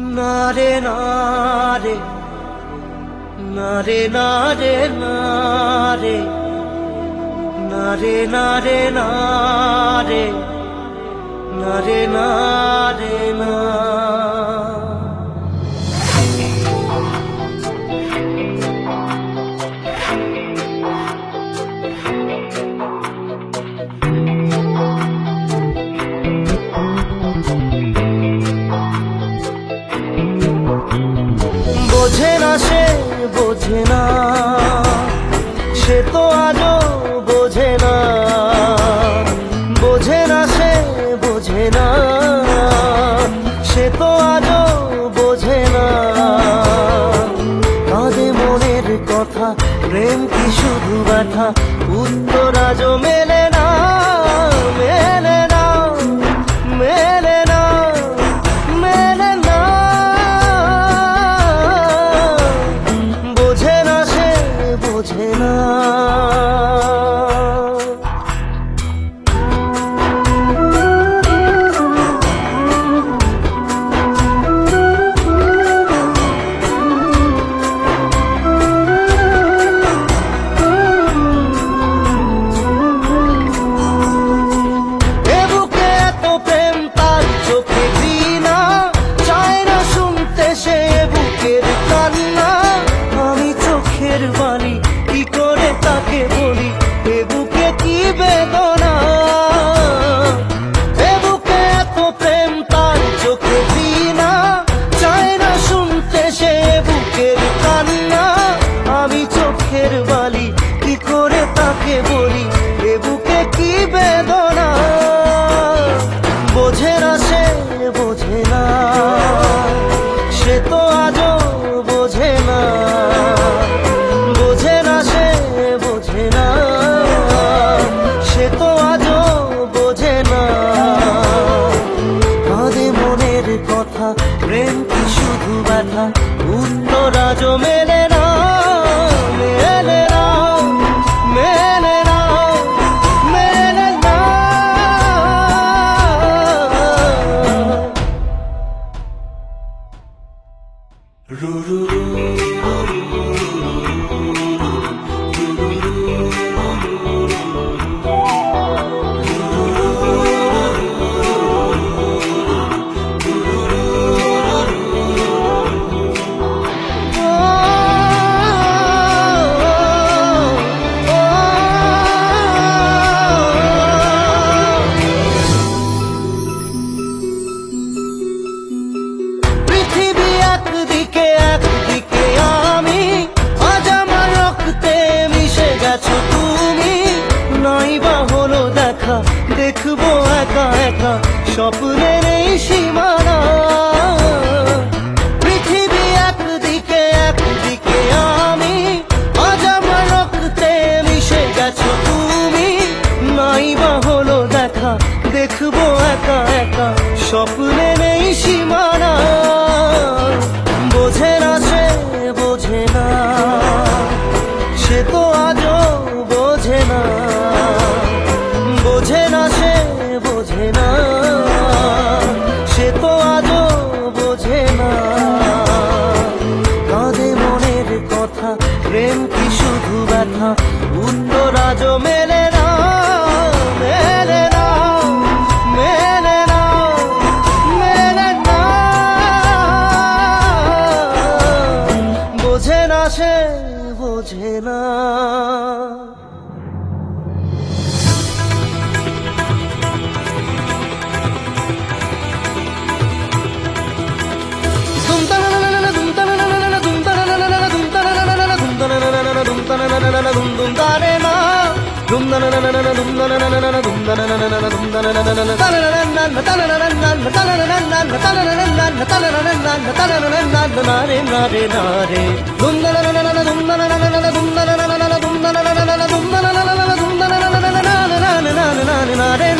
নারে নারে নারে নারে নারে নারে নারে নারে নারে নারে না বোঝে না সে বোঝে না সে তো আজও বোঝে না বোঝে না সে বোঝে না সে তো আজও বোঝে না কাঁদে মনের কথা প্রেম কি শুধু ব্যথা উত্তর আজও মেলে না মেলে না মেলে না মেলে না বোঝে না সে বোঝে না বোঝে না সে বোঝে না সে তো আজও বোঝে না বোঝে না সে বোঝে না সে তো আজও বোঝে না কাঁদে মনের কথা প্রেম কি শুধু ব্যথা উত্তর আজও মেলে না মেলে না মেলে না মেলে না দেখবো একা একা স্বপ্নের এই সীমানা পৃথিবী একদিকে একদিকে আমি আজ আমার রক্তে মিশে গেছো তুমি নাই বা হলো দেখা দেখবো একা একা স্বপ্নের এই সীমানা বোঝে না সে বোঝে না সে তো আজও বোঝে না বোঝে না সে বোঝে না সে তো আজও বোঝে না কাঁদে মনের কথা প্রেম কি শুধু ব্যথা উত্তর আজও মেলে না মেলে না মেলে না মেলে না বোঝে না সে বোঝে না নারে